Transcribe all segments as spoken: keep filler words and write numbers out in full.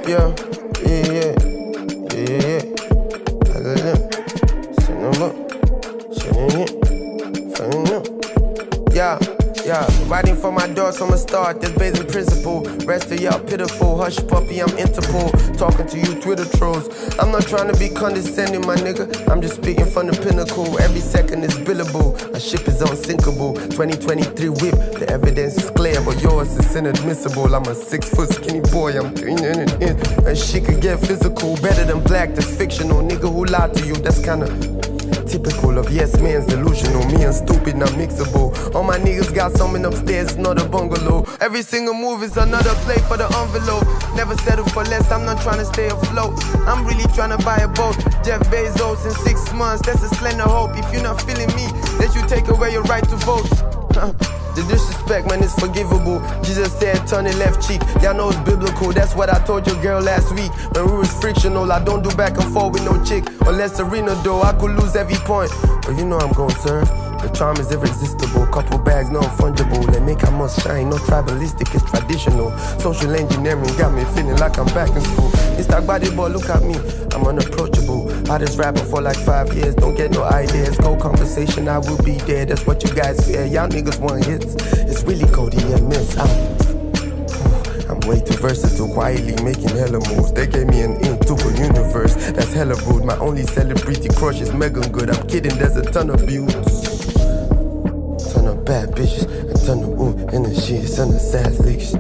Yeah, yeah, yeah, yeah, yeah. I got them. Send them up. Send them in. Send them up. Yeah. Yeah, writing for my dogs, I'ma start this basic principle. Rest of y'all pitiful, hush puppy, I'm Interpol. Talking to you Twitter trolls. I'm not trying to be condescending, my nigga. I'm just speaking from the pinnacle. Every second is billable, a ship is unsinkable. twenty twenty-three whip, the evidence is clear, but yours is inadmissible. I'm a six foot skinny boy, I'm doing it in. And shit could get physical, better than black, that's fictional. Nigga who lied to you, that's kinda typical of yes man's delusional. Me and stupid, not mixable. All my niggas got something upstairs, it's not a bungalow. Every single move is another play for the envelope. Never settle for less, I'm not trying to stay afloat. I'm really trying to buy a boat. Jeff Bezos in six months, that's a slender hope. If you're not feeling me, let you take away your right to vote. The disrespect, man, is forgivable. Jesus said, turn it left cheek. Y'all know it's biblical. That's what I told your girl last week. When we was frictional, I don't do back and forth with no chick. Unless Serena though, I could lose every point. But you know I'm gon' serve. The charm is irresistible. Couple bags, no fungible. They make I must shine. No tribalistic, it's traditional. Social engineering got me feeling like I'm back in school. It's that body boy, look at me. I'm unapproachable. Hottest rapper for like five years. Don't get no ideas. Go conversation, I will be there. That's what you guys fear. Y'all niggas want hits. It's really Cody and Miss. I'm, I'm way too versatile, quietly making hella moves. They gave me an into a universe that's hella rude. My only celebrity crush is Megan Good. I'm kidding, there's a ton of beauty. Ton of bad bitches, a ton of ooh, and the shit, ton of sad leaks.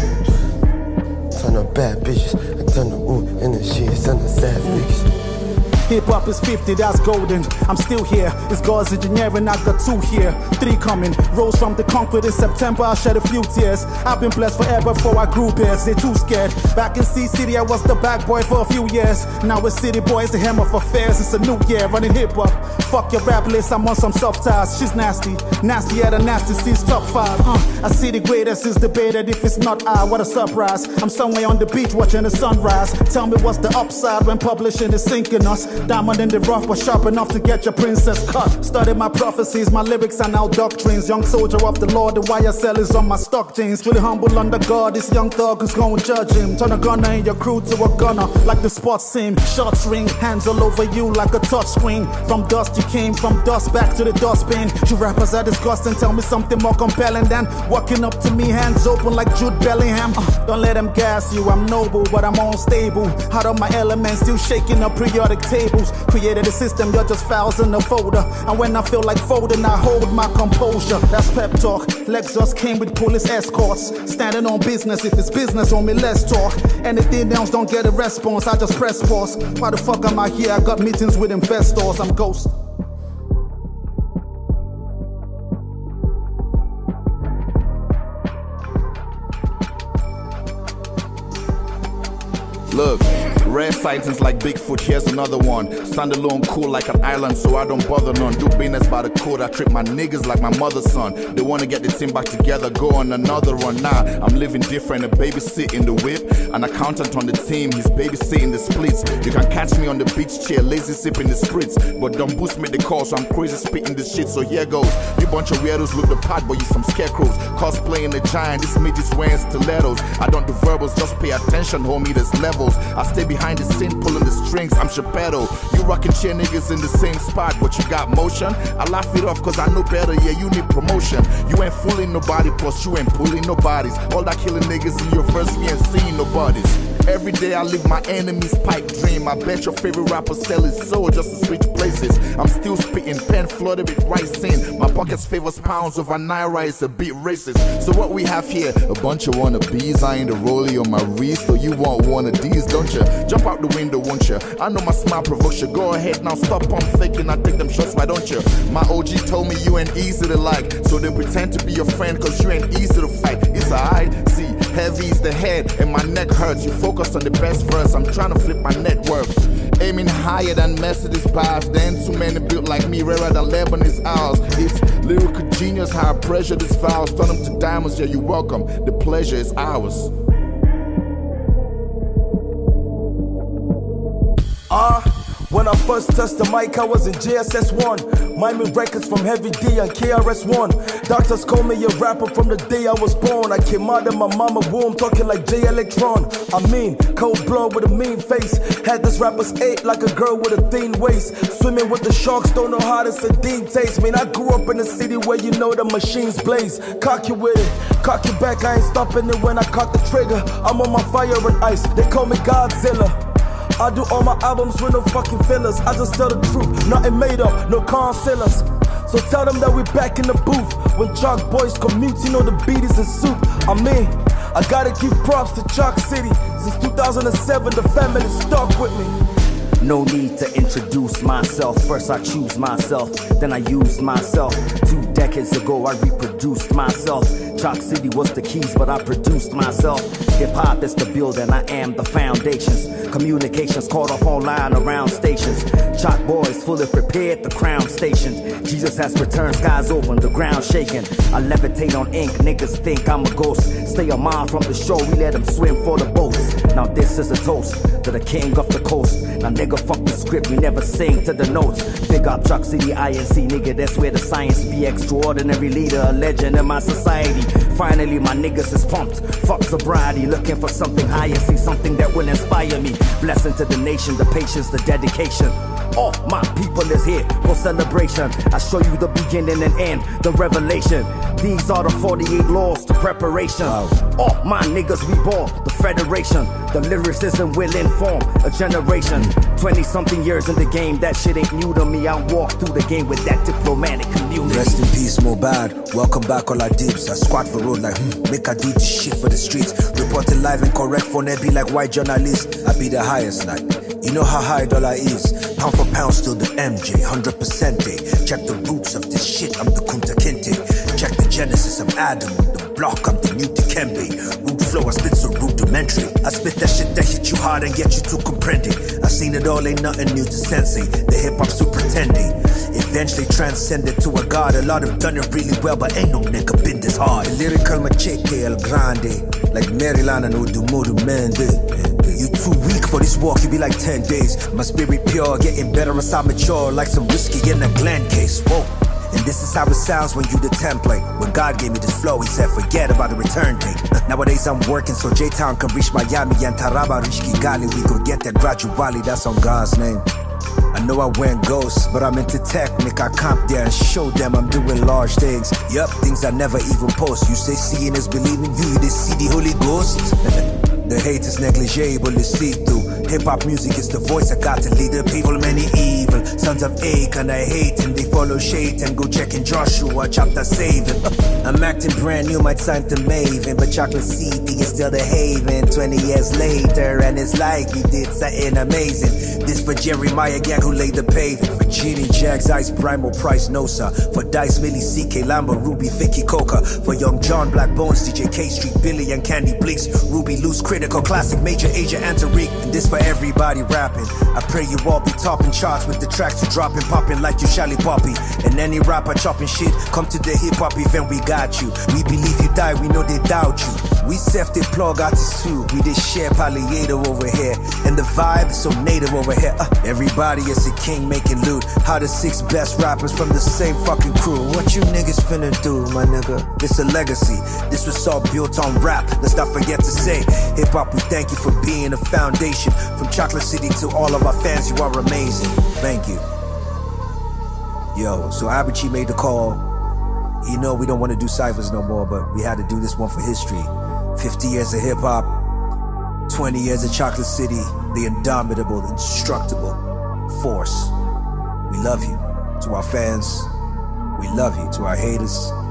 Ton of bad bitches, a ton of ooh, and the shit, ton of sad leaks. Hip-hop is fifty, that's golden. I'm still here, it's God's engineering, I got two here. Three coming, rose from the concrete in September, I shed a few tears. I've been blessed forever before I grew beards, they too scared. Back in C-City, I was the bad boy for a few years. Now it's City Boys, the hammer for fairs. It's a new year, running hip-hop. Fuck your rap list, I'm on some soft ties. She's nasty, nasty at a nasty C's top five. Uh, I see the greatest is debated, if it's not I, what a surprise. I'm somewhere on the beach watching the sunrise. Tell me what's the upside when publishing is sinking us. Diamond in the rough, but sharp enough to get your princess cut. Studied my prophecies, my lyrics are now doctrines. Young soldier of the Lord, the Y S L is on my stock jeans. Really humble under God, this young thug is gonna judge him. Turn a gunner in your crew to a gunner, like the sports scene. Shots ring, hands all over you like a touch screen. From dust you came, from dust back to the dustbin. You rappers are disgusting, tell me something more compelling than walking up to me, hands open like Jude Bellingham. uh, Don't let them gas you, I'm noble, but I'm unstable. Out of my element, still shaking up periodic tables. Created a system, you're just files in a folder. And when I feel like folding, I hold my composure. That's pep talk. Lexus came with police escorts. Standing on business, if it's business on me, let's talk. Anything else don't get a response, I just press pause. Why the fuck am I here? I got meetings with investors, I'm ghost. Look, rare sightings like Bigfoot, here's another one. Stand alone, cool like an island, so I don't bother none. Do business by the code, I treat my niggas like my mother's son. They wanna get the team back together, go on another run. Nah, I'm living different, a babysit in the whip. An accountant on the team, he's babysitting the splits. You can catch me on the beach chair, lazy sipping the spritz. But don't boost me the call, so I'm crazy spitting this shit, so here goes. You bunch of weirdos with the pad, but you some scarecrows. Cosplaying the giant, this midget's wearing stilettos. I don't do verbals, just pay attention, homie, there's levels. I stay behind the scene, pulling the strings, I'm Chappelle. You rockin' chair niggas in the same spot, but you got motion. I laugh it off cause I know better, yeah, you need promotion. You ain't fooling nobody, plus you ain't pulling nobodies. All that killing niggas in your verse, we ain't seeing nobodies. Every day I live my enemy's pipe dream. I bet your favorite rapper sell his soul just to switch places. I'm still spitting, pen flooded with rice in. My pockets favors pounds over naira, it's a bit racist. So what we have here, a bunch of wannabes. I ain't the rollie on my wrist, so you want one of these, don't you? Jump out the window, won't you? I know my smile provokes you. Go ahead now, stop on faking. I take them shots, why don't you? My O G told me you ain't easy to like, so they pretend to be your friend cause you ain't easy to fight. It's alright, see, heavy's the head and my neck hurts. You focus on the best verse, I'm trying to flip my net worth. Aiming higher than Mercedes bars. Then too many built like me, rarer than Lebanese ours. It's lyrical genius, how I pressure these files. Turn them to diamonds, yeah, you're welcome. The pleasure is ours. Ah. Uh. When I first touched the mic, I was in J S S one. Miming records from Heavy D and K R S one. Doctors call me a rapper from the day I was born. I came out of my mama womb talking like J Electron. I mean, cold blood with a mean face. Had this rapper's eight like a girl with a thin waist. Swimming with the sharks, don't know how this sardine tastes. Man, I grew up in a city where you know the machines blaze. Cocky with it, cocky back, I ain't stopping it when I cock the trigger. I'm on my fire and ice, they call me Godzilla. I do all my albums with no fucking fillers. I just tell the truth, nothing made up, no concealers. So tell them that we back in the booth. When Chalk Boys commute, you know the beat is in soup. I mean, I gotta give props to Chalk City. Since two thousand seven, the family stuck with me. No need to introduce myself. First I choose myself, then I use myself. Two decades ago I reproduced myself. Chalk City was the keys, but I produced myself. Hip-hop is the building, I am the foundations. Communications caught off online around stations. Chalk Boys fully prepared, the crown stationed. Jesus has returned, skies open, the ground shaking. I levitate on ink, niggas think I'm a ghost. Stay a mile from the shore, we let them swim for the boats. Now this is a toast to the king of the coast. Now nigga, fuck the script, we never sing to the notes. Big up Chalk City, I N C, nigga, that's where the science be. Extraordinary leader, a legend in my society. Finally, my niggas is pumped. Fuck sobriety, looking for something higher, see something that will inspire me. Blessing to the nation, the patience, the dedication. All my people is here for celebration. I show you the beginning and end, the revelation. These are the forty-eight laws to preparation. All my niggas reborn, the federation. The lyricism will inform a generation. Twenty-something years in the game, that shit ain't new to me. I walk through the game with that diplomatic community. Rest in peace, Mobad. Welcome back, all our dibs. I squat for road like, hmm, make I do this shit for the streets. Reporting live and correct for be like white journalists. I be the highest, like, you know how high dollar is. Pound for pound, still the M J, one hundred percent day. Check the roots of this shit, I'm the Kunta Kinte. Check the genesis, I'm Adam. On the block, I'm the new Dikembe. Root flow, I spit so rudimentary. I spit that shit that hit you hard and get you to comprende. I seen it all, ain't nothing new to sensei. The hip-hop superintending. Eventually transcended to a god. A lot have done it really well, but ain't no nigga been this hard. The lyrical machete el grande. Like Maryland and Udumuru Mende. You too weak for this walk, you be like ten days. My spirit pure, getting better as I mature. Like some whiskey in a Glen case, whoa. And this is how it sounds when you the template. When God gave me this flow, he said forget about the return date. Nowadays I'm working so J-Town can reach Miami and Taraba reach Kigali. We go get that gradually, that's on God's name. I know I went ghost, but I'm into technique. I camp there and show them I'm doing large things. Yup, things I never even post. You say seeing is believing, you they see the Holy Ghost. The hate is negligible, it's see-through. Hip-hop music is the voice I got to lead the people. Many evil sons of Achan I hate, and they follow Shaitan. Go check in Joshua chapter seven. I'm acting brand new, my time to Maven, but Chocolate City is still the haven. Twenty years later, and it's like we did something amazing. This for Jeremiah gang who laid the pavement. For Genie Jags, Ice Primal Price Nosa. For Dice Millie, C K Lambo, Ruby, Vicky Coca. For Young John, Black Bones, D J K Street, Billy and Candy Bleaks. Ruby Loose, Critical, Classic, Major, Asia, and Tariq. And this for everybody rapping. I pray you all be topping charts with the tracks you dropping, popping like you Shally Poppy. And any rapper chopping shit, come to the hip hop event, we got you. We believe you die, we know they doubt you. We self-deploy artists too. We did share Palliato over here. And the vibe is so native over here. Uh, everybody is a king making loot. How the six best rappers from the same fucking crew. What you niggas finna do, my nigga? This a legacy. This was all built on rap. Let's not forget to say, hip hop, we thank you for being a foundation. From Chocolate City to all of our fans, you are amazing. Thank you. Yo, so Abichi made the call. You know we don't want to do ciphers no more, but we had to do this one for history. fifty years of hip hop, twenty years of Chocolate City, the indomitable, indestructible force. We love you. To our fans, we love you. To our haters,